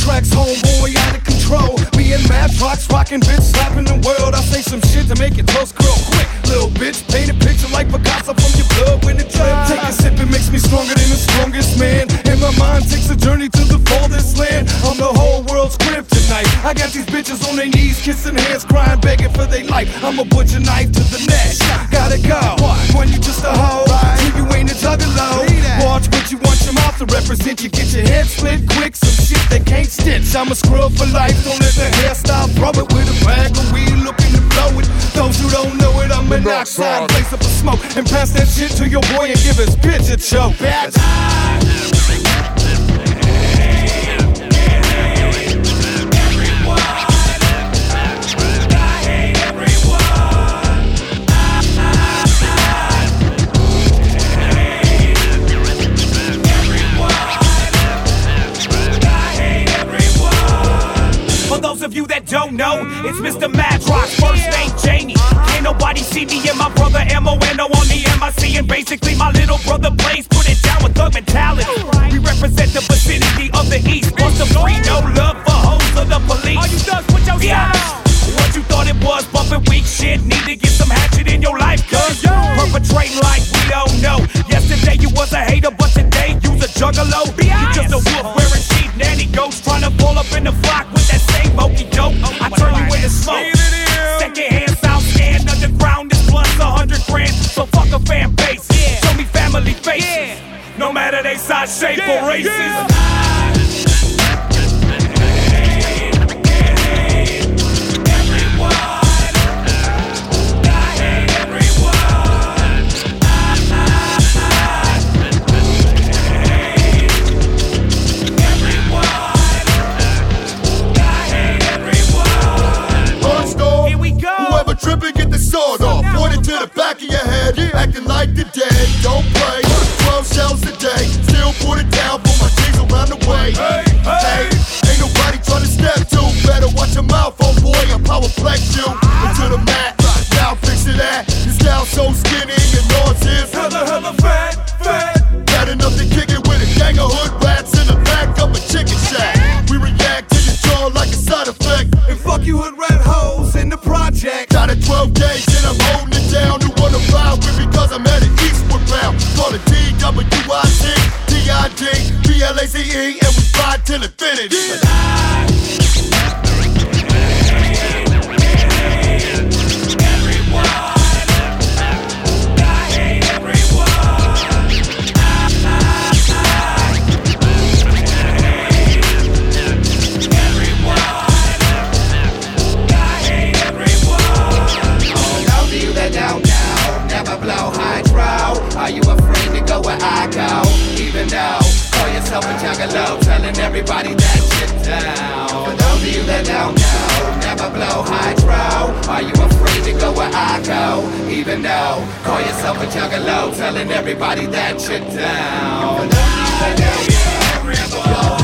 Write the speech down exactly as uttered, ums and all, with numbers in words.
tracks, homeboy, out of control. Me and Madrox rockin' bitch, slapping the world. I say some shit to make your toast curl quick. Little bitch, paint a picture like Picasso from your blood when it drip. Take a sip, it makes me stronger than the strongest man. And my mind takes a journey to the farthest land. I'm the whole world's crib tonight. I got these bitches on their knees, kissing hands, crying, begging for their life. I'm a butcher knife to the neck. Gotta go. When you just a hoe, till you ain't a juggalo. Watch what you want your mouth to represent. You get your head split quick, some shit they can't stitch. I'm a scrub for life, don't let the hairstyle throw it. With a bag of weed looking to blow it. Those who don't know it, I'm an oxide, blaze up a smoke and pass that shit to your boy and give his bitch a choke. Bitch. For those of you that don't know, it's Mister Madrox, first name Jamie. Can't nobody see me and my brother M O N O on the M I C. And basically my little brother Blaze put it down with thug mentality. We represent the vicinity of the East. What's the free, no love for hoes of the police. All you thugs put your style. What you thought it was, bumping weak shit. Need to get some hatchet in your life, cuz perpetrating like we don't know. Yesterday you was a hater, but today you's a juggalo. You just a wolf wearing sheep nanny goats, trying to pull up in the flock with that same okey doke. I turn you into smoke. Second hand south stand underground is plus a hundred grand. So fuck a fan base. Show me family faces, no matter they size, shape, or races. Tripping, get the sword off. Point it to the back of your head. Acting like the dead. Don't play. Twelve shells a day. Still put it down for my G's around the way. Hey, hey. Ain't nobody trying to step to. Better watch your mouth, oh boy. I power flex you into the mat. Now fix it at. Your style so skinny and yours is hella, hella fat, fat. Bad enough to kick it with a gang of hood rats in the back of a chicken shack. We react to your jaw like a side effect. And fuck you hood rat hoes in the project. Got a twelve gauge and I'm holding it down. Who wanna ride with me cause I'm at an Eastwood round. Call it T W I C, D I D, B L A Z E, and we ride till infinity. Are you afraid to go where I go? Even though, call yourself a juggalo, telling everybody that shit down. For those of you that don't know, never blow hydro. Are you afraid to go where I go? Even though, call yourself a juggalo, telling everybody that shit down. For those of you that don't know,